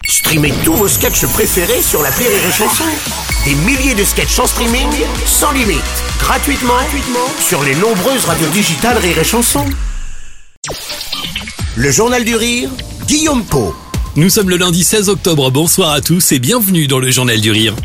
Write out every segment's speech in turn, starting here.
Streamez tous vos sketchs préférés sur l'appli Rire et Chanson. Des milliers de sketchs en streaming, sans limite, gratuitement sur les nombreuses radios digitales Rire et Chanson. Le Journal du Rire, Guillaume Pau. Nous sommes le lundi 16 octobre, bonsoir à tous et bienvenue dans le Journal du Rire.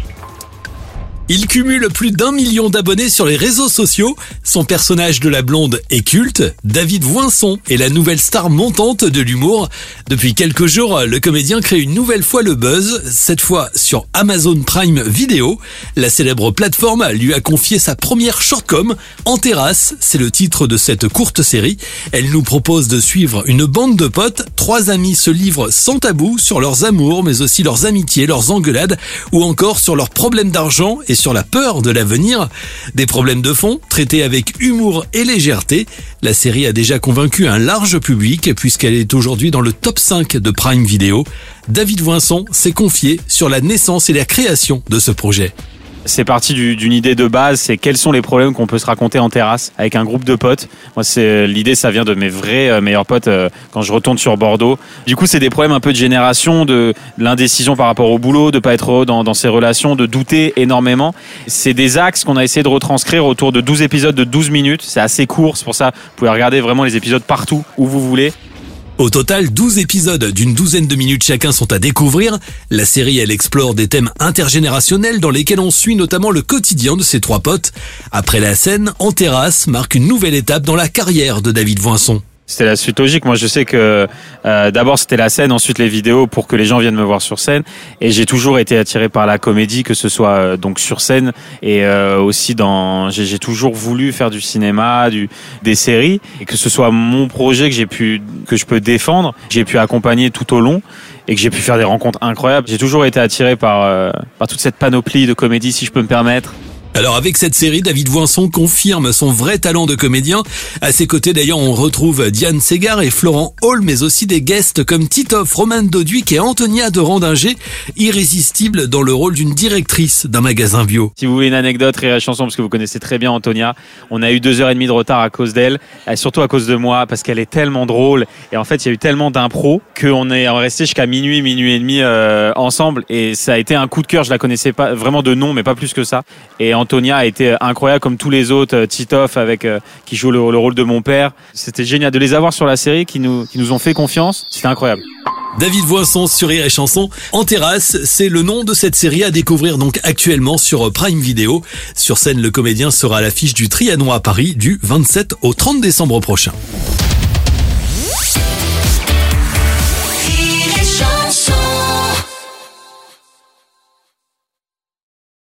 Il cumule plus d'1 million d'abonnés sur les réseaux sociaux. Son personnage de la blonde est culte. David Voinson est la nouvelle star montante de l'humour. Depuis quelques jours, le comédien crée une nouvelle fois le buzz, cette fois sur Amazon Prime Video. La célèbre plateforme lui a confié sa première shortcom, En terrasse, c'est le titre de cette courte série. Elle nous propose de suivre une bande de potes. 3 amis se livrent sans tabou sur leurs amours, mais aussi leurs amitiés, leurs engueulades, ou encore sur leurs problèmes d'argent et sur la peur de l'avenir. Des problèmes de fond, traités avec humour et légèreté. La série a déjà convaincu un large public puisqu'elle est aujourd'hui dans le top 5 de Prime Video. David Voinson s'est confié sur la naissance et la création de ce projet. C'est parti d'une idée de base, c'est quels sont les problèmes qu'on peut se raconter en terrasse avec un groupe de potes. Moi, l'idée, ça vient de mes vrais meilleurs potes quand je retourne sur Bordeaux. Du coup, c'est des problèmes un peu de génération, de l'indécision par rapport au boulot, de pas être heureux dans ses relations, de douter énormément. C'est des axes qu'on a essayé de retranscrire autour de 12 épisodes de 12 minutes. C'est assez court, c'est pour ça vous pouvez regarder vraiment les épisodes partout où vous voulez. Au total, 12 épisodes d'une douzaine de minutes chacun sont à découvrir. La série, elle explore des thèmes intergénérationnels dans lesquels on suit notamment le quotidien de ses 3 potes. Après la scène, En terrasse marque une nouvelle étape dans la carrière de David Voinson. C'était la suite logique. Moi, je sais que d'abord c'était la scène, ensuite les vidéos pour que les gens viennent me voir sur scène. Et j'ai toujours été attiré par la comédie, que ce soit donc sur scène et aussi j'ai toujours voulu faire du cinéma, des séries, et que ce soit mon projet que je peux défendre, j'ai pu accompagner tout au long et que j'ai pu faire des rencontres incroyables. J'ai toujours été attiré par toute cette panoplie de comédie, si je peux me permettre. Alors avec cette série, David Voinson confirme son vrai talent de comédien. À ses côtés d'ailleurs, on retrouve Diane Segar et Florent Hall, mais aussi des guests comme Titoff, Romane Doduic et Antonia de Randinger, irrésistible dans le rôle d'une directrice d'un magasin bio. Si vous voulez une anecdote, Rire et Chanson, parce que vous connaissez très bien Antonia, on a eu 2h30 de retard à cause d'elle, et surtout à cause de moi, parce qu'elle est tellement drôle. Et en fait, il y a eu tellement d'impro qu'on est resté jusqu'à minuit et demi ensemble, et ça a été un coup de cœur. Je la connaissais pas vraiment de nom, mais pas plus que ça. Et Antonia a été incroyable comme tous les autres, Titoff qui joue le rôle de mon père. C'était génial de les avoir sur la série, qui nous ont fait confiance. C'était incroyable. David Voinson sur Rire et Chanson. En terrasse, c'est le nom de cette série à découvrir donc actuellement sur Prime Video. Sur scène, le comédien sera à l'affiche du Trianon à Paris du 27 au 30 décembre prochain.